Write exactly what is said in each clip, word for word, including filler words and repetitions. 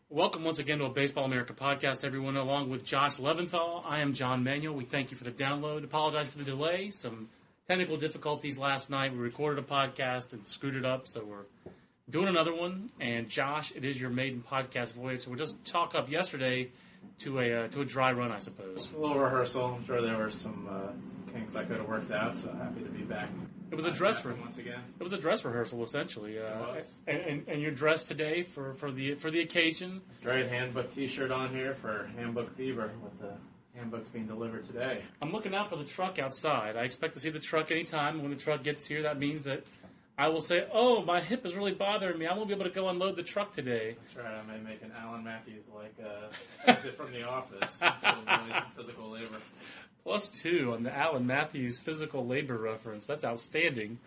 Welcome once again to a Baseball America podcast, everyone. Along with Josh Leventhal, I am John Manuel. We thank you for the download. Apologize for the delay. Some technical difficulties last night. We recorded a podcast and screwed it up, so we're doing another one. And Josh, it is your maiden podcast voyage, so we just chalk up yesterday to a uh, to a dry run, I suppose. A little rehearsal. I'm sure there were some, uh, some kinks I could have worked out, so happy to be back. It was a dress rehearsal re- once again. It was a dress rehearsal, essentially. Uh, It was. And, and, and you're dressed today for, for the for the occasion. Right, handbook T-shirt on here for Handbook Fever, with the handbooks being delivered today. I'm looking out for the truck outside. I expect to see the truck anytime. When the truck gets here, that means that I will say, "Oh, my hip is really bothering me. I won't be able to go unload the truck today." That's right. I may make an Alan Matthews like uh, exit from The Office to avoid some physical labor. Plus two on the Alan Matthews physical labor reference. That's outstanding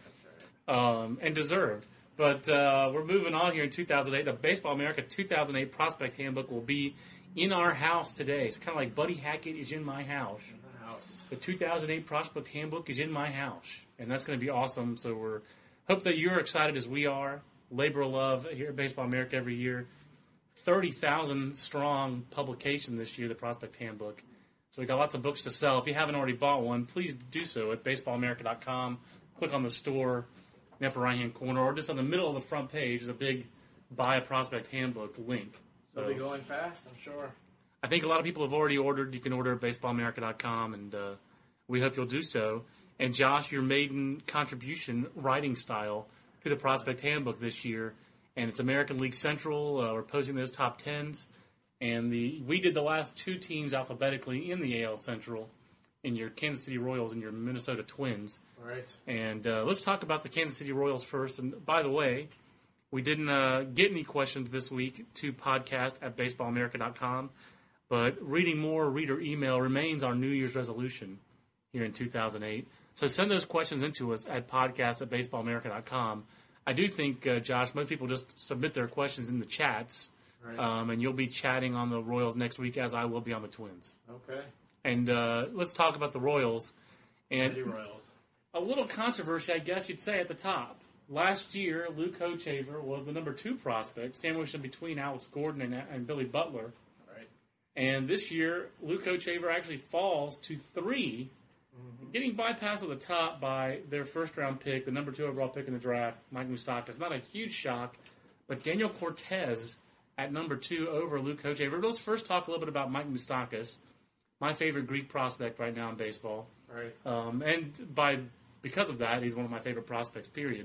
um, and deserved. But uh, we're moving on here in two thousand eight. The Baseball America two thousand eight Prospect Handbook will be in our house today. It's kind of like Buddy Hackett is in my house. In the house. The two thousand eight Prospect Handbook is in my house. And that's going to be awesome. So we're hope that you're excited as we are. Labor of love here at Baseball America every year. thirty thousand strong publication this year, the Prospect Handbook. So we got lots of books to sell. If you haven't already bought one, please do so at baseball america dot com. Click on the store in the upper right-hand corner, or just on the middle of the front page is a big Buy a Prospect Handbook link. So It'll be going fast, I'm sure. I think a lot of people have already ordered. You can order at baseball america dot com, and uh, we hope you'll do so. And Josh, your maiden contribution writing style to the Prospect Handbook this year, and it's American League Central. Uh, we're posting those top tens. And the we did the last two teams alphabetically in the A L Central, in your Kansas City Royals and your Minnesota Twins. Right. And uh, let's talk about the Kansas City Royals first. And by the way, we didn't uh, get any questions this week to podcast at baseball america dot com, but reading more reader email remains our New Year's resolution here in two thousand eight. So send those questions into us at podcast at baseball america dot com. I do think, uh, Josh, most people just submit their questions in the chats. Right. Um, and you'll be chatting on the Royals next week, as I will be on the Twins. Okay. And uh, let's talk about the Royals. And Lady Royals. a little controversy, I guess you'd say, at the top. Last year, Luke Hochevar was the number two prospect, sandwiched in between Alex Gordon and, and Billy Butler. Right. And this year, Luke Hochevar actually falls to three, mm-hmm. getting bypassed at the top by their first-round pick, the number two overall pick in the draft, Mike Moustakas. Not a huge shock, but Daniel Cortez at number two over Luke Hochevar. But let's first talk a little bit about Mike Moustakas, my favorite Greek prospect right now in baseball. Right. Um, and by because of that, he's one of my favorite prospects, period.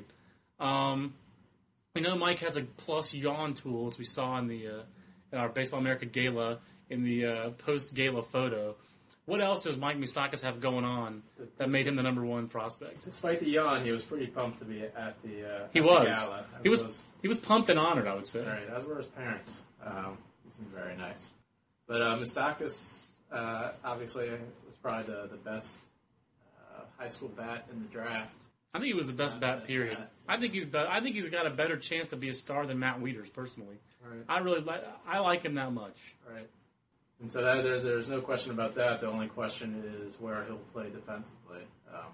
Um, we know Mike has a plus yawn tool, as we saw in the uh, in our Baseball America Gala, in the uh, post-Gala photo. What else does Mike Moustakas have going on that made him the number one prospect? Despite the yawn, he was pretty pumped to be at the, uh, he at was. the gala. He was, was he was pumped and honored, I would say. Right, as were his parents. Um, he seemed very nice. But uh, Moustakas, uh, obviously, was probably the, the best uh, high school bat in the draft. I think he was the best Not bat, the best period. bat. I think he's be- I think he's got a better chance to be a star than Matt Wieters, personally. Right. I really like I like him that much. Right. And so that, there's there's no question about that. The only question is where he'll play defensively. Um,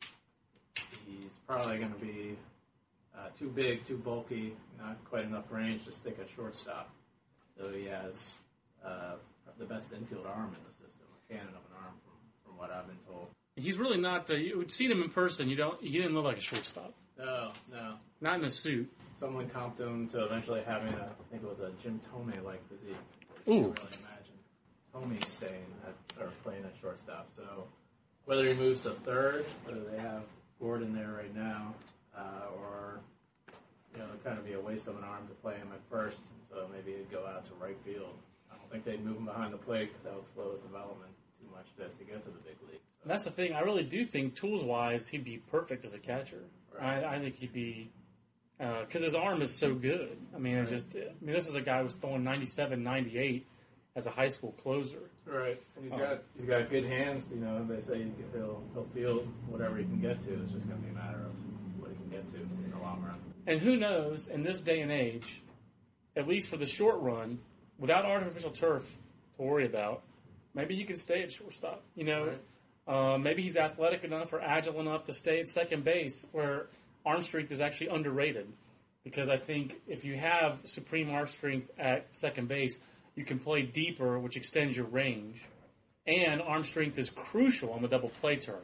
he's probably going to be uh, too big, too bulky, not quite enough range to stick at shortstop. Though he has uh, the best infield arm in the system, a cannon of an arm, from, from what I've been told. He's really not. Uh, you've seen him in person. You don't. He didn't look like a shortstop. No, no. Not in a suit. Someone comped him to eventually having a, I think it was a Jim Tomei-like physique. Ooh. I can't really imagine Tomei staying at, or playing at shortstop. So whether he moves to third, whether they have Gordon there right now, uh, or you know, it'd kind of be a waste of an arm to play him at first. So maybe he'd go out to right field. I don't think they'd move him behind the plate because that would slow his development too much to, to get to the big league. So. And that's the thing. I really do think tools-wise, he'd be perfect as a catcher. Right. I, I think he'd be because uh, his arm is so good. I mean, Right. it just. I mean, this is a guy who was throwing ninety-seven, ninety-eight as a high school closer. Right, and he's Um, got he's got good hands. You know, they say he'll he'll field whatever he can get to. It's just going to be a matter of what he can get to in the long run. And who knows, in this day and age, at least for the short run, without artificial turf to worry about, maybe he can stay at shortstop. You know, Right. uh, maybe he's athletic enough or agile enough to stay at second base, where arm strength is actually underrated. because I think if you have supreme arm strength at second base, you can play deeper, which extends your range, and arm strength is crucial on the double play turn.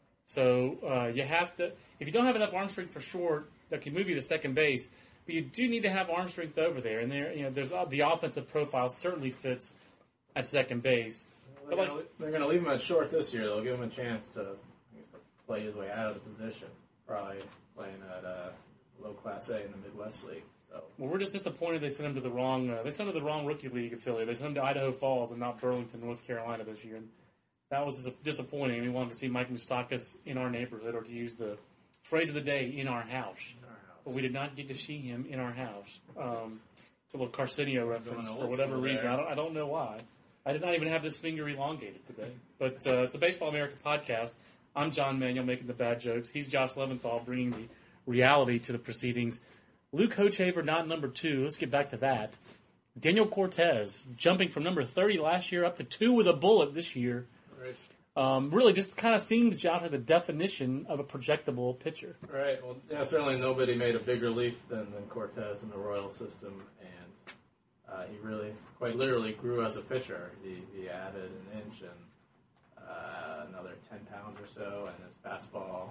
So uh, you have to, if you don't have enough arm strength for short, that can move you to second base, but you do need to have arm strength over there. And there, you know, there's the offensive profile certainly fits at second base. Well, they're like, going to leave him at short this year. They'll give him a chance to, I guess, to play his way out of the position. Probably playing at uh, low Class A in the Midwest League. So. Well, we're just disappointed they sent him to the wrong. Uh, they sent him to the wrong rookie league affiliate. They sent him to Idaho Falls and not Burlington, North Carolina this year. And that was disappointing. We wanted to see Mike Moustakas in our neighborhood, or to use the phrase of the day, in our house. In our house. But we did not get to see him in our house. Um, it's a little Carcinio reference for whatever reason. I don't, I don't know why. I did not even have this finger elongated today. But uh, it's a Baseball America podcast. I'm John Manuel making the bad jokes. He's Josh Leventhal bringing the reality to the proceedings. Luke Hochevar not number two. Let's get back to that. Daniel Cortez jumping from number thirty last year up to two with a bullet this year. Right. Um, really just kind of seems, Josh, like the definition of a projectable pitcher. Right. Well, yeah, certainly nobody made a bigger leap than, than Cortez in the Royal system, and uh, he really, quite literally, grew as a pitcher. He, he added an inch and uh, another ten pounds or so, and his fastball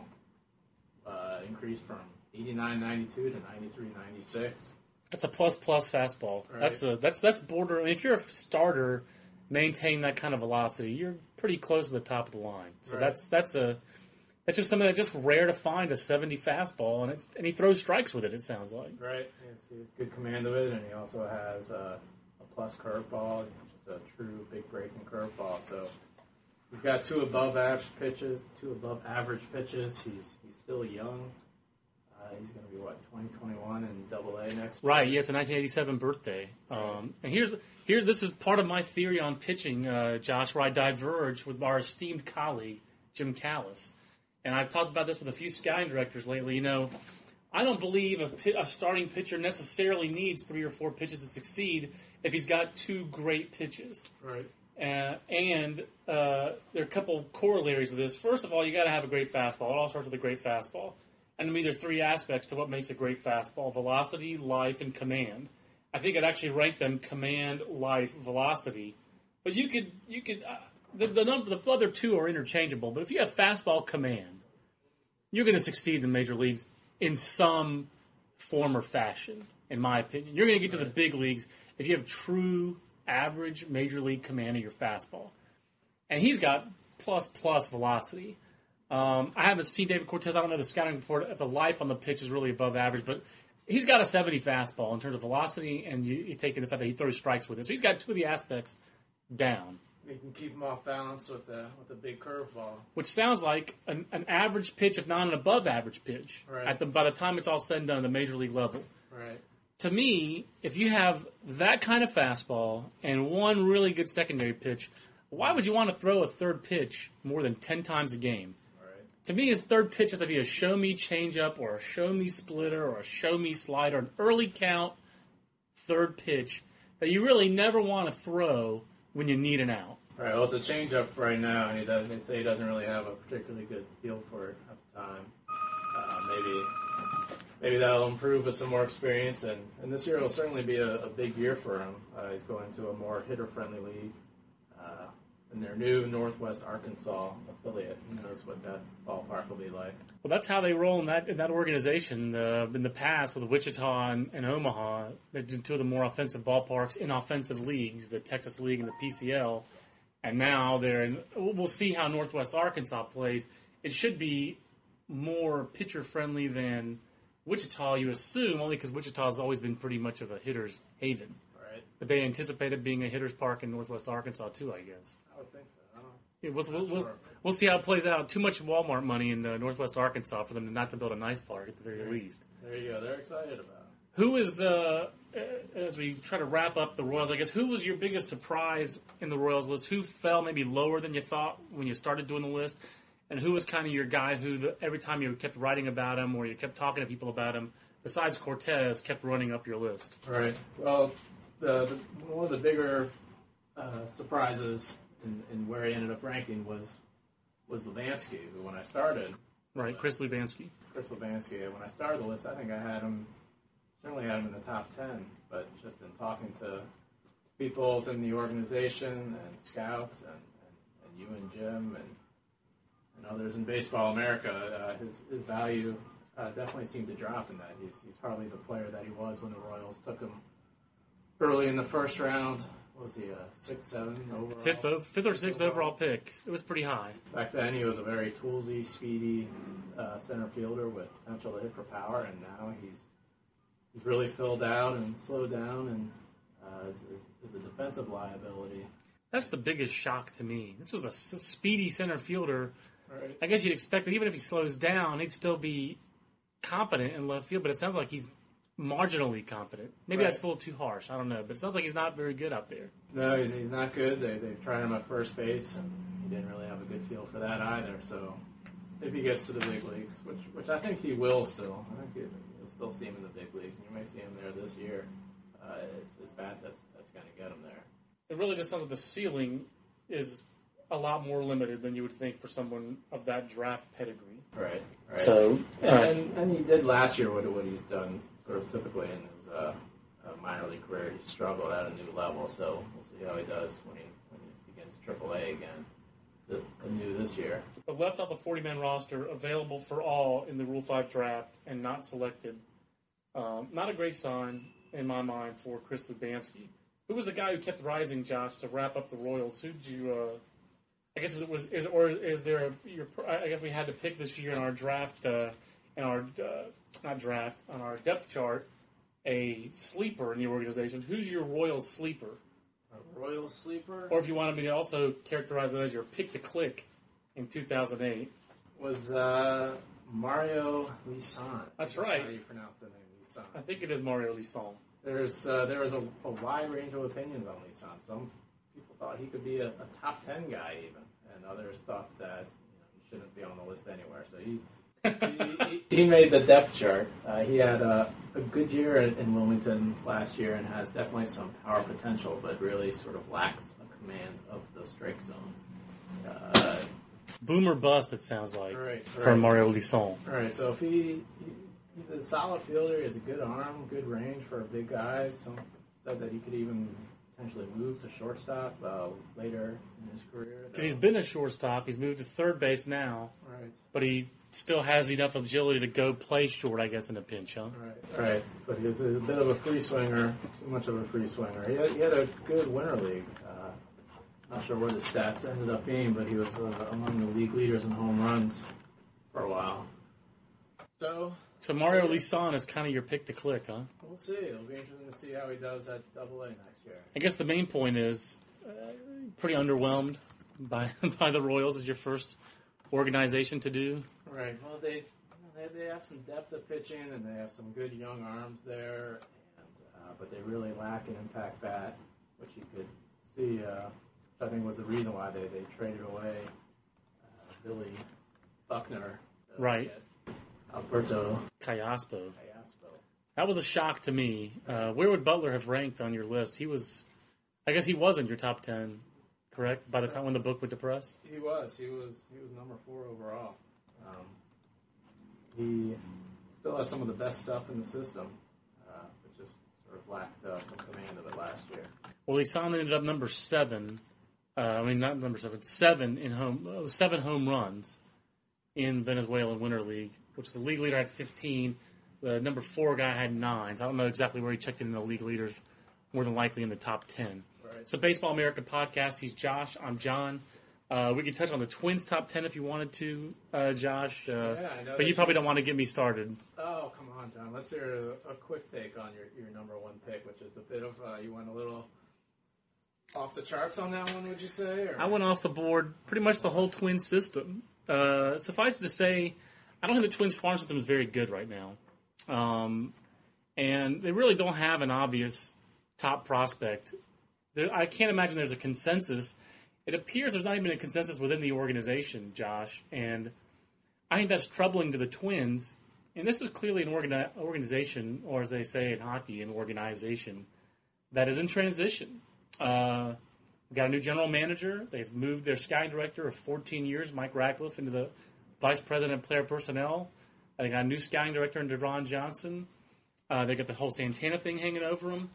uh, increased from eighty-nine ninety-two to ninety-three ninety-six. That's a plus-plus fastball. Right. That's a that's that's border. I mean, if you're a starter, maintain that kind of velocity, you're pretty close to the top of the line. So right. that's that's a that's just something that's just rare to find, a seventy fastball, and it's and he throws strikes with it. It sounds like. Right. He has, he has good command of it, and he also has uh, a plus curveball, just a true big breaking curveball. So he's got two above average pitches, two above average pitches. He's he's still young. Uh, he's going to be, what, twenty twenty-one in Double A next year? Right, yeah, it's a nineteen eighty-seven birthday. Um, and here's here. This is part of my theory on pitching, uh, Josh, where I diverge with our esteemed colleague, Jim Callis. And I've talked about this with a few scouting directors lately. You know, I don't believe a, a starting pitcher necessarily needs three or four pitches to succeed if he's got two great pitches. Right. Uh, and uh, there are a couple corollaries of this. First of all, you got to have a great fastball. It all starts with a great fastball. And to me, there are three aspects to what makes a great fastball: velocity, life, and command. I think I'd actually rank them command, life, velocity. But you could, you could, uh, the the, number, the other two are interchangeable. But if you have fastball command, you're going to succeed in the major leagues in some form or fashion, in my opinion. You're going to get to the big leagues if you have true average major league command of your fastball. And he's got plus plus velocity. Um, I haven't seen David Cortez. I don't know the scouting report if the life on the pitch is really above average, but he's got a seventy fastball in terms of velocity, and you, you take in the fact that he throws strikes with it. So he's got two of the aspects down. You can keep him off balance with the with the big curveball, which sounds like an, an average pitch, if not an above average pitch, right. at the by the time it's all said and done at the major league level. Right. To me, if you have that kind of fastball and one really good secondary pitch, why would you want to throw a third pitch more than ten times a game? To me, his third pitch has to be a show-me changeup or a show-me splitter or a show-me slider, an early count third pitch that you really never want to throw when you need an out. Right. Well, it's a changeup right now, and he does, they say he doesn't really have a particularly good feel for it at the time. Uh, maybe maybe that'll improve with some more experience, and, and this year will certainly be a, a big year for him. Uh, he's going to a more hitter-friendly league. Uh, in their new Northwest Arkansas affiliate. Who knows what that ballpark will be like. Well, that's how they roll in that in that organization. Uh, in the past, with Wichita and, and Omaha, they've been two of the more offensive ballparks in offensive leagues, the Texas League and the P C L. And now they're in, we'll see how Northwest Arkansas plays. It should be more pitcher-friendly than Wichita, you assume, only because Wichita has always been pretty much of a hitter's haven. Right. But they anticipated being a hitter's park in Northwest Arkansas, too, I guess. I would think so. I don't know. Yeah, we'll, we'll, sure. we'll see how it plays out. Too much Walmart money in uh, Northwest Arkansas for them not to build a nice park at the very there, least. There you go. They're excited about it. Who is, uh, as we try to wrap up the Royals, I guess, who was your biggest surprise in the Royals list? Who fell maybe lower than you thought when you started doing the list? And who was kind of your guy who, the, every time you kept writing about him or you kept talking to people about him, besides Cortez, kept running up your list? Right. Well, the, the one of the bigger uh, surprises in, in where he ended up ranking was was Lubansky, who when I started... Right, Chris Lubansky. Chris Lubansky. When I started the list, I think I had him certainly had him in the top ten, but just in talking to people within the organization and scouts and, and, and you and Jim and, and others in Baseball America, uh, his, his value uh, definitely seemed to drop in that. He's, he's hardly the player that he was when the Royals took him early in the first round. What was he, a six, seven overall? Fifth, fifth or sixth overall pick. It was pretty high. Back then, he was a very toolsy, speedy uh, center fielder with potential to hit for power, and now he's he's really filled out and slowed down and uh, is, is, is a defensive liability. That's the biggest shock to me. This was a s- speedy center fielder. Right. I guess you'd expect that even if he slows down, he'd still be competent in left field, but it sounds like he's marginally competent. Maybe Right. that's a little too harsh. I don't know. But it sounds like he's not very good out there. No, he's, he's not good. They, they've tried him at first base, and he didn't really have a good feel for that either. So if he gets to the big leagues, which which I think he will still, I think he, you'll still see him in the big leagues, and you may see him there this year. Uh, it's his bat that's, that's going to get him there. It really just sounds like the ceiling is a lot more limited than you would think for someone of that draft pedigree. Right, right. So, uh, and, and, and he did last year what, what he's done sort of typically in his uh, uh, minor league career. He struggled at a new level, so we'll see how he does when he, when he begins triple A again, the, the new this year. but left off the forty-man roster, available for all in the Rule five draft, and not selected. Um, not a great sign, in my mind, for Chris Lubanski. Who was the guy who kept rising, Josh, to wrap up the Royals? Who did you... Uh, I guess it was, is, or is there a, your, I guess we had to pick this year in our draft, uh, in our, uh, not draft, on our depth chart, a sleeper in the organization. Who's your Royal sleeper? A Royal sleeper? Or if you wanted me to also characterize it as your pick to click in two thousand eight. Was uh, Mario Lisan. That's right. How you pronounce the name, Lisan. I think it is Mario Lisan. There's, uh, there was a, a wide range of opinions on Lisan. Some people thought he could be a, a top ten guy even, and others thought that you know, he shouldn't be on the list anywhere. So he he, he, he made the depth chart. Uh, he had a, a good year in, in Wilmington last year and has definitely some power potential, but really sort of lacks a command of the strike zone. Uh, Boomer bust, it sounds like, Right, for right. Mario Lisan. All right, so if he, he he's a solid fielder, he has a good arm, good range for a big guy. Some said that he could even potentially move to shortstop uh, later in his career. Because he's been a shortstop. He's moved to third base now, Right, but he still has enough agility to go play short, I guess, in a pinch, huh? right, right. But he was a bit of a free swinger, too much of a free swinger. He had, he had a good winter league. Uh, not sure what his stats ended up being, but he was uh, among the league leaders in home runs for a while. So So Mario Lisan is kind of your pick to click, huh? we'll see. It'll be interesting to see how he does at Double A next year. I guess the main point is uh, pretty underwhelmed by by the Royals as your first organization to do. Right. Well, they they, they have some depth of pitching, and they have some good young arms there, and uh, but they really lack an impact bat, which you could see. Uh, which I think was the reason why they, they traded away uh, Billy Buckner. to Right. get Alberto Callaspo. Callaspo. That was a shock to me. Uh, where would Butler have ranked on your list? He was, I guess he wasn't your top ten, correct? By the time when the book went to press? He was. He was. He was number four overall. Um, he still has some of the best stuff in the system, uh, but just sort of lacked uh, some command of it last year. Well, Lisan ended up number seven. Uh, I mean, not number seven, seven in home, uh, seven home runs in Venezuelan Winter League, which the league leader had fifteen. The number four guy had nine. So I don't know exactly where he checked in the league leaders. More than likely in the top ten. Right. It's a Baseball America podcast. He's Josh. I'm John. Uh, we could touch on the Twins top ten if you wanted to, uh, Josh. Uh, Yeah, I know but that you probably you- don't want to get me started. Oh, come on, John. Let's hear a, a quick take on your, your number one pick, which is a bit of, uh, you went a little off the charts on that one, would you say? Or? I went off the board pretty much the whole Twins system. Uh, suffice it to say, I don't think the Twins farm system is very good right now. Um, and they really don't have an obvious top prospect. There, I can't imagine there's a consensus. It appears there's not even a consensus within the organization, Josh. And I think that's troubling to the Twins. And this is clearly an organi- organization, or as they say in hockey, an organization that is in transition. Uh, we got a new general manager. They've moved their scouting director of fourteen years, Mike Ratcliffe, into the vice president of player personnel. They got a new scouting director in DeRon Johnson. Uh, they got the whole Santana thing hanging over them.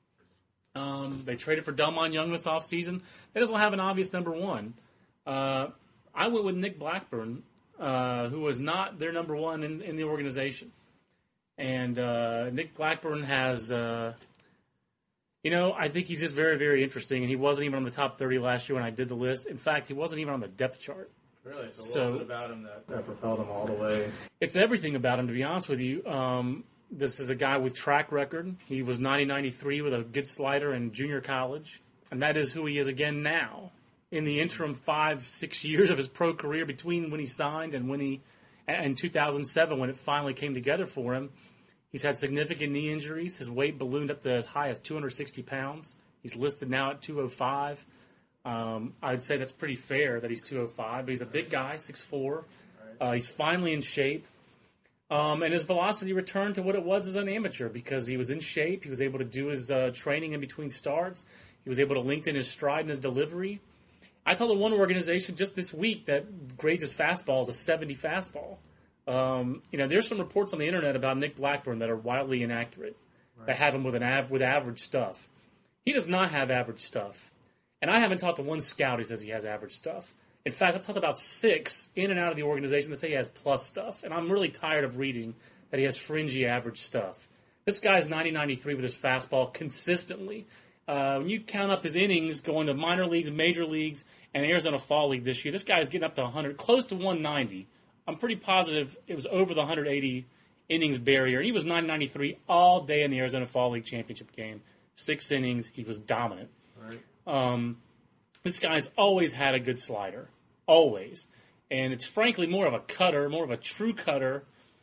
Um, they traded for Delmon Young this offseason. They just don't have an obvious number one. Uh, I went with Nick Blackburn, uh, who was not their number one in, in the organization. And uh, Nick Blackburn has, uh, you know, I think he's just very, very interesting. And he wasn't even on the top thirty last year when I did the list. In fact, he wasn't even on the depth chart. Really? So what So- was it about him that, that propelled him all the way? It's everything about him, to be honest with you. Um, this is a guy with track record. He was ninety ninety-three with a good slider in junior college, and that is who he is again now. In the interim five, six years of his pro career between when he signed and when he, and two thousand seven when it finally came together for him, he's had significant knee injuries. His weight ballooned up to as high as two hundred sixty pounds. He's listed now at two oh five. Um, I'd say that's pretty fair that he's two oh five, but he's a big guy, six foot four. Uh, he's finally in shape. Um, and his velocity returned to what it was as an amateur because he was in shape. He was able to do his uh, training in between starts. He was able to lengthen his stride and his delivery. I told the one organization just this week that grades his fastball as a seventy fastball. Um, you know, there's some reports on the internet about Nick Blackburn that are wildly inaccurate, right, that have him with an av- with average stuff. He does not have average stuff. And I haven't talked to one scout who says he has average stuff. In fact, I've talked about six in and out of the organization that say he has plus stuff. And I'm really tired of reading that he has fringy average stuff. This guy's ninety ninety-three with his fastball consistently. Uh, when you count up his innings going to minor leagues, major leagues, and Arizona Fall League this year, this guy's getting up to one hundred, close to one ninety. I'm pretty positive it was over the one hundred eighty innings barrier. He was nine ninety-three all day in the Arizona Fall League championship game. Six innings, he was dominant. Right. Um, this guy's always had a good slider, always. And it's frankly more of a cutter, more of a true cutter.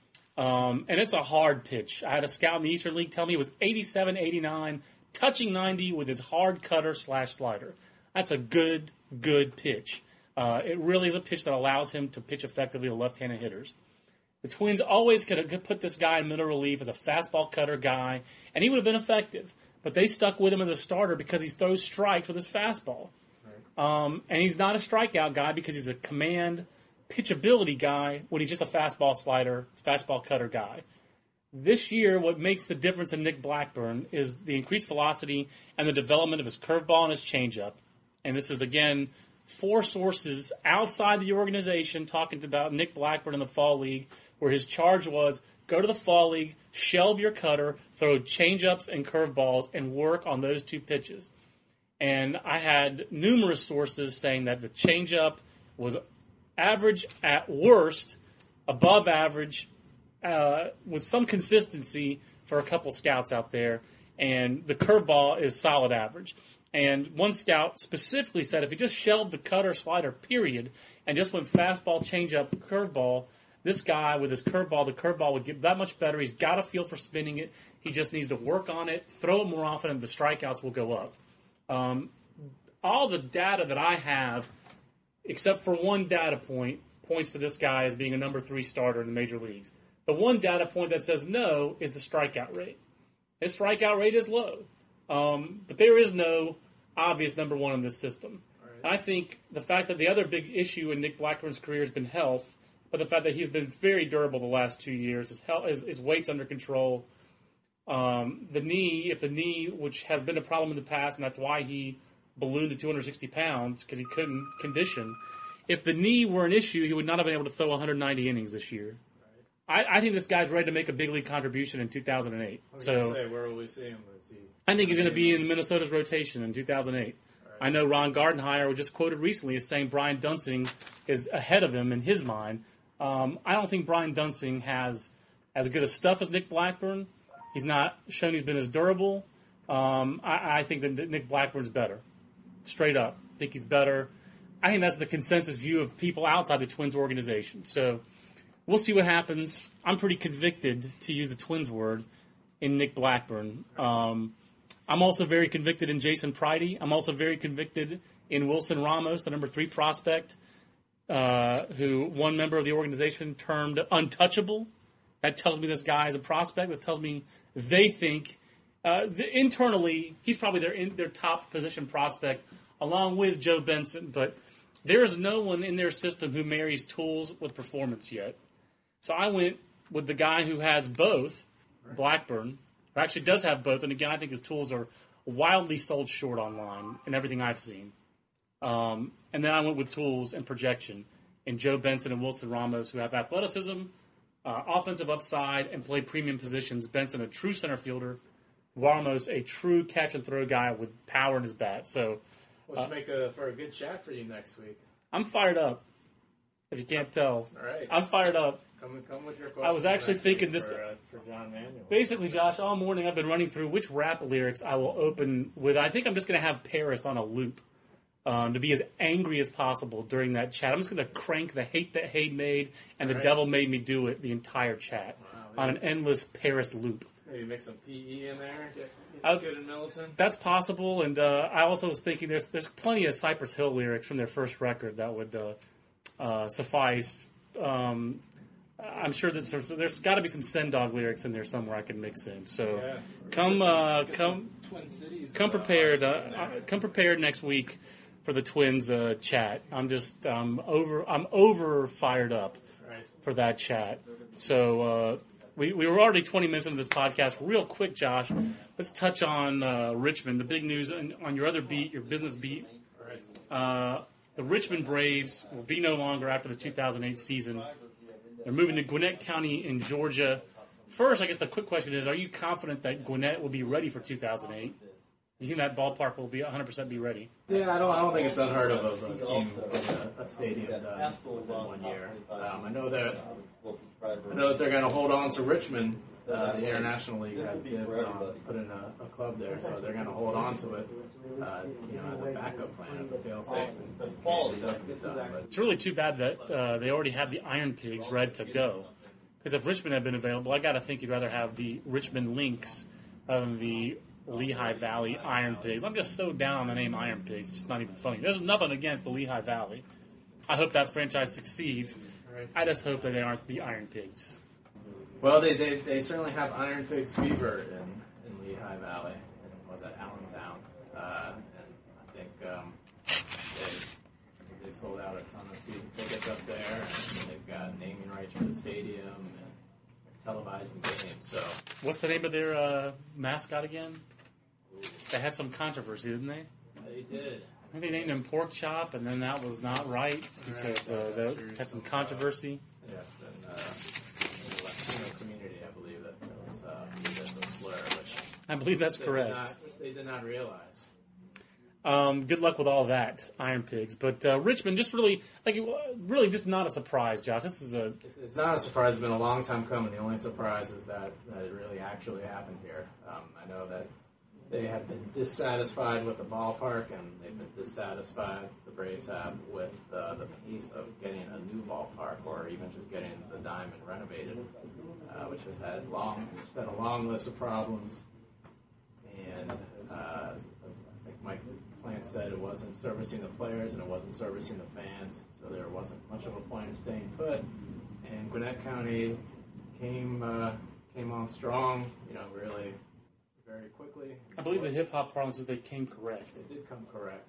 Um, and it's a hard pitch. I had a scout in the Eastern League tell me it was eighty-seven, eighty-nine, touching ninety with his hard cutter slash slider. That's a good, good pitch. Uh, it really is a pitch that allows him to pitch effectively to left-handed hitters. The Twins always could have put this guy in middle relief as a fastball cutter guy, and he would have been effective. But they stuck with him as a starter because he throws strikes with his fastball. Right. Um, and he's not a strikeout guy because he's a command pitchability guy when he's just a fastball slider, fastball cutter guy. This year, what makes the difference in Nick Blackburn is the increased velocity and the development of his curveball and his changeup. And this is, again, four sources outside the organization talking about Nick Blackburn in the Fall League, where his charge was, go to the Fall League, shelve your cutter, throw changeups and curveballs, and work on those two pitches. And I had numerous sources saying that the changeup was average at worst, above average, uh, with some consistency for a couple scouts out there, and the curveball is solid average. And one scout specifically said if he just shelved the cutter slider, period, and just went fastball, changeup, curveball, this guy with his curveball, the curveball would get that much better. He's got a feel for spinning it. He just needs to work on it, throw it more often, and the strikeouts will go up. Um, all the data that I have, except for one data point, points to this guy as being a number three starter in the major leagues. The one data point that says no is the strikeout rate. His strikeout rate is low. Um, but there is no obvious number one in this system. Right. I think the fact that the other big issue in Nick Blackburn's career has been health, but the fact that he's been very durable the last two years, his, health, his, his weight's under control. Um, the knee, if the knee, which has been a problem in the past, and that's why he ballooned to two hundred sixty pounds, because he couldn't condition. If the knee were an issue, he would not have been able to throw one hundred ninety innings this year. Right. I, I think this guy's ready to make a big league contribution in two thousand eight. I was so gonna say, where will we see him? Is he I think he's going to be in Minnesota's rotation in two thousand eight. Right. I know Ron Gardenhire was just quoted recently as saying Brian Dunsing is ahead of him in his mind. Um, I don't think Brian Dunsing has as good a stuff as Nick Blackburn. He's not shown he's been as durable. Um, I, I think that Nick Blackburn's better. Straight up. I think he's better. I think that's the consensus view of people outside the Twins organization. So we'll see what happens. I'm pretty convicted, to use the Twins word, in Nick Blackburn. Um, I'm also very convicted in Jason Pridey. I'm also very convicted in Wilson Ramos, the number three prospect, uh, who one member of the organization termed untouchable. That tells me this guy is a prospect. This tells me they think uh, the, internally he's probably their in, their top position prospect, along with Joe Benson. But there is no one in their system who marries tools with performance yet. So I went with the guy who has both Blackburn, who actually does have both. And again, I think his tools are wildly sold short online in everything I've seen. Um, and then I went with tools and projection and Joe Benson and Wilson Ramos, who have athleticism, uh, offensive upside, and play premium positions. Benson, a true center fielder. Ramos, a true catch and throw guy with power in his bat. So, which uh, make a, for a good chat for you next week. I'm fired up. If you can't tell, all right, I'm fired up. Come, come with your questions. I was actually thinking this for, uh, for John Manuel. Basically, Josh, all morning I've been running through which rap lyrics I will open with. I think I'm just going to have Paris on a loop um, to be as angry as possible during that chat. I'm just going to crank the hate that hate made and the right. devil made me do it the entire chat wow, on an endless Paris loop. Maybe make some P E in there. Get, get I, good in Militant. That's possible, and uh, I also was thinking there's there's plenty of Cypress Hill lyrics from their first record that would uh, uh, suffice. Um, I'm sure that there's, there's got to be some Sendog lyrics in there somewhere I can mix in. So yeah. come, uh, come, Twin Cities, come prepared. Uh, uh, come prepared next week for the Twins uh, chat. I'm just um, over. I'm over fired up right. for that chat. So. Uh, We we were already twenty minutes into this podcast. Real quick, Josh, let's touch on uh, Richmond. The big news on, on your other beat, your business beat. Uh, the Richmond Braves will be no longer after the two thousand eight season. They're moving to Gwinnett County in Georgia. First, I guess the quick question is, are you confident that Gwinnett will be ready for two thousand eight? You think that ballpark will be one hundred percent be ready? Yeah, I don't. I don't think it's unheard of of a team with a, a stadium done within one year. Um, I know that. I know that they're going to hold on to Richmond. Uh, the International League has dibs on putting a, a club there, so they're going to hold on to it. Uh, you know, as a backup plan, as a fail-safe, in case it doesn't get done. But it's really too bad that uh, they already have the Iron Pigs ready to go. Because if Richmond had been available, I got to think you'd rather have the Richmond Lynx rather than the Lehigh Valley Iron Pigs. I'm just so down on the name Iron Pigs. It's just not even funny. There's nothing against the Lehigh Valley. I hope that franchise succeeds. I just hope that they aren't the Iron Pigs. Well, they they, they certainly have Iron Pigs fever in, in Lehigh Valley. And was at Allentown. Uh, and I think um, they, they've sold out a ton of season tickets up there. And they've got naming rights for the stadium and televising games. So, what's the name of their uh, mascot again? They had some controversy, didn't they? They did. I think they named him Pork Chop, and then that was not right because uh, they had some controversy. Yes, and uh, in the Latino community, I believe that was uh, used as a slur, which I believe that's they correct. Did not, which they did not realize. Um, good luck with all that, Iron Pigs. But uh, Richmond, just really, like, really, just not a surprise, Josh. This is a. It's not a surprise. It's been a long time coming. The only surprise is that, that it really actually happened here. Um, I know that. They have been dissatisfied with the ballpark, and they've been dissatisfied, the Braves have, with uh, the pace of getting a new ballpark, or even just getting the Diamond renovated, uh, which has had long, which has had a long list of problems. And uh, as I think Mike Plant said, it wasn't servicing the players and it wasn't servicing the fans, so there wasn't much of a point in staying put. And Gwinnett County came uh, came on strong, you know, really. Very quickly. I believe the hip hop parlance is they came correct. They did come correct,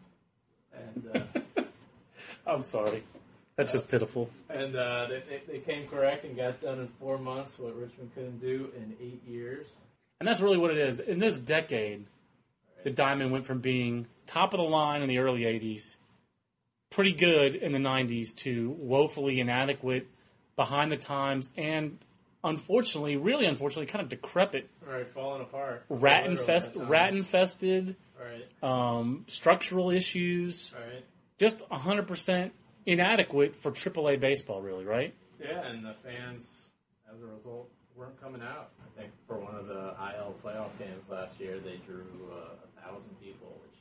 and uh, I'm sorry, that's just pitiful. And uh, they, they came correct and got done in four months what Richmond couldn't do in eight years. And that's really what it is. In this decade, right. The Diamond went from being top of the line in the early eighties, pretty good in the nineties, to woefully inadequate, behind the times, and unfortunately, really unfortunately, kind of decrepit. Right, falling apart. Rat, infest, rat infested. Right. Um, structural issues. Right. Just one hundred percent inadequate for triple A baseball, really, right? Yeah, and the fans, as a result, weren't coming out. I think for one of the I L playoff games last year, they drew uh, one thousand people, which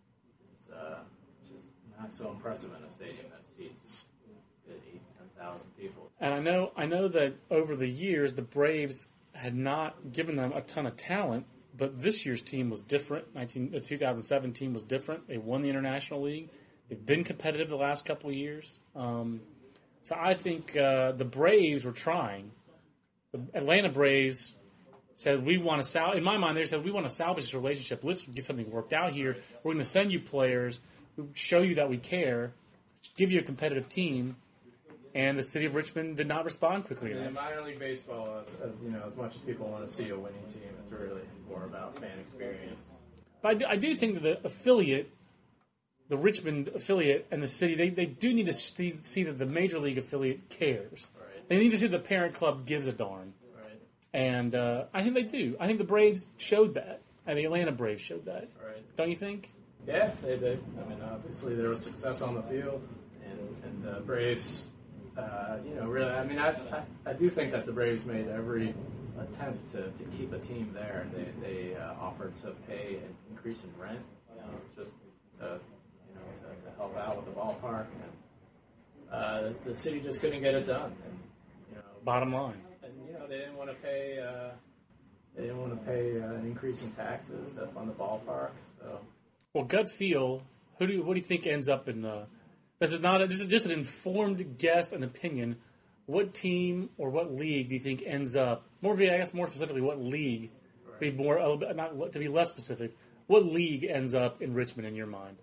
is uh, just not so impressive in a stadium that seats eight, ten thousand people. And I know, I know that over the years, the Braves had not given them a ton of talent, but this year's team was different. nineteen, the two thousand seven team was different. They won the International League. They've been competitive the last couple of years. Um, so I think uh, the Braves were trying. The Atlanta Braves said, we want to sal-, in my mind, they said, we want to salvage this relationship. Let's get something worked out here. We're going to send you players, show you that we care, give you a competitive team. and the city of Richmond did not respond quickly In enough. minor league baseball, as, as you know, as much as people want to see a winning team, it's really more about fan experience. But I do, I do think that the affiliate, the Richmond affiliate and the city, they, they do need to see, see that the major league affiliate cares. Right. They need to see the parent club gives a darn. Right. And uh, I think they do. I think the Braves showed that. And the Atlanta Braves showed that. Right. Don't you think? Yeah, they did. I mean, obviously there was success on the field, and and the Braves, uh, you know, really. I mean, I, I I do think that the Braves made every attempt to, to keep a team there. They they uh, offered to pay an increase in rent, you know, just to you know to, to help out with the ballpark, and uh, the city just couldn't get it done. And you know, Bottom line. and you know they didn't want to pay. Uh, they didn't want to pay uh, an increase in taxes to fund the ballpark, so. Well, gut feel. Who do you, what do you think ends up in the? This is not. A, this is just an informed guess, an opinion. What team or what league do you think ends up? More, I guess, more specifically, what league? To be more, a little bit, not to be less specific. What league ends up in Richmond in your mind?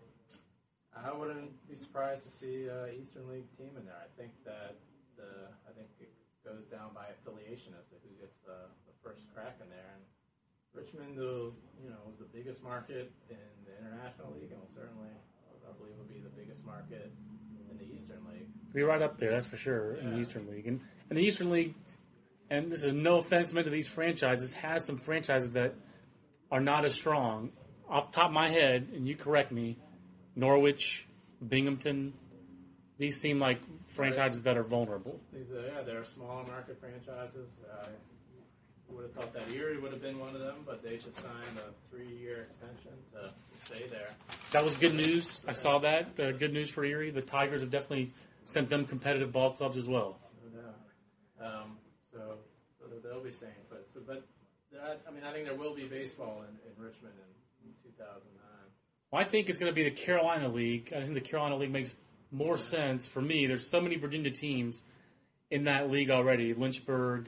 I wouldn't be surprised to see uh, Eastern League team in there. I think that the I think it goes down by affiliation as to who gets uh, the first crack in there. And Richmond, uh, you know, was the biggest market in the International League, and will certainly, I believe, will be the biggest market in the Eastern League. Be right up there, that's for sure, in the Yeah. Eastern League. And, and the Eastern League, and this is no offense meant to these franchises, has some franchises that are not as strong. Off the top of my head, and you correct me, Norwich, Binghamton, these seem like franchises that are vulnerable. These are, yeah, they're smaller market franchises. I would have thought that Erie would have been one of them, but they just signed a three-year extension to stay there. That was good news. I saw that. Uh, good news for Erie. The Tigers have definitely sent them competitive ball clubs as well. No doubt. Um, so, so that they'll be staying put. So, but there, I mean, I think there will be baseball in, in Richmond in, in two thousand nine. Well, I think it's going to be the Carolina League. I think the Carolina League makes more sense for me. There's so many Virginia teams in that league already. Lynchburg,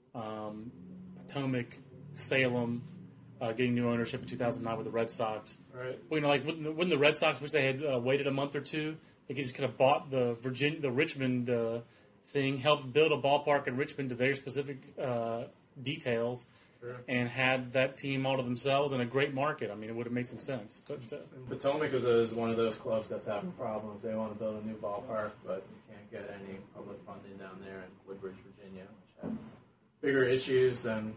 um, Potomac, Salem, uh, getting new ownership in two thousand nine with the Red Sox. Right. Well, you know, like wouldn't the, wouldn't the Red Sox wish they had uh, waited a month or two? They just could have bought the Virginia, the Richmond uh, thing, helped build a ballpark in Richmond to their specific uh, details, Sure. and had that team all to themselves in a great market. I mean, it would have made some sense. But uh, Potomac is, a, is one of those clubs that's having problems. They want to build a new ballpark, but you can't get any public funding down there in Woodbridge, Virginia, which has bigger issues than,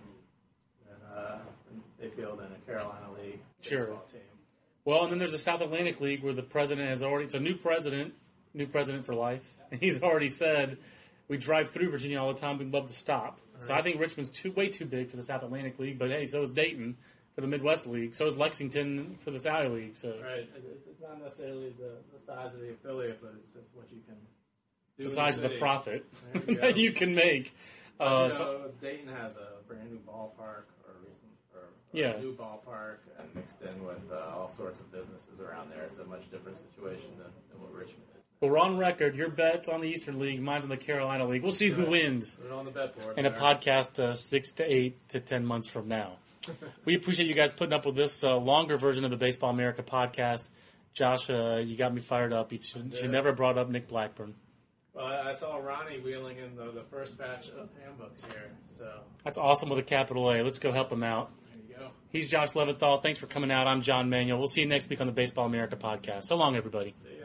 than uh, they field in a Carolina League Sure. baseball team. well, and then there's the South Atlantic League where the president has already. It's a new president, new president for life, and he's already said, "We drive through Virginia all the time. We'd love to stop." So I think Richmond's too way too big for the South Atlantic League, but hey, so is Dayton for the Midwest League. So is Lexington for the Sally League. So Right. It- It's not necessarily the, the size of the affiliate, but it's just what you can do. the size in of the city. profit There you go. that you can make. Uh, you know, so, Dayton has a brand new ballpark, or a recent, or, or Yeah. a new ballpark, and mixed in with uh, all sorts of businesses around there. It's a much different situation than, than what Richmond is. but we're on record. Your bet's on the Eastern League, mine's on the Carolina League. We'll see who Right. wins Put it on the bet board. in a there. podcast uh, six to eight to ten months from now. We appreciate you guys putting up with this uh, longer version of the Baseball America podcast. Josh, uh, you got me fired up. You should, should never have brought up Nick Blackburn. Well, I saw Ronnie wheeling in the, the first batch of handbooks here, so That's awesome with a capital A. Let's go help him out. there you go. He's Josh Leventhal. Thanks for coming out. I'm John Manuel. We'll see you next week on the Baseball America podcast. So long, everybody. See ya.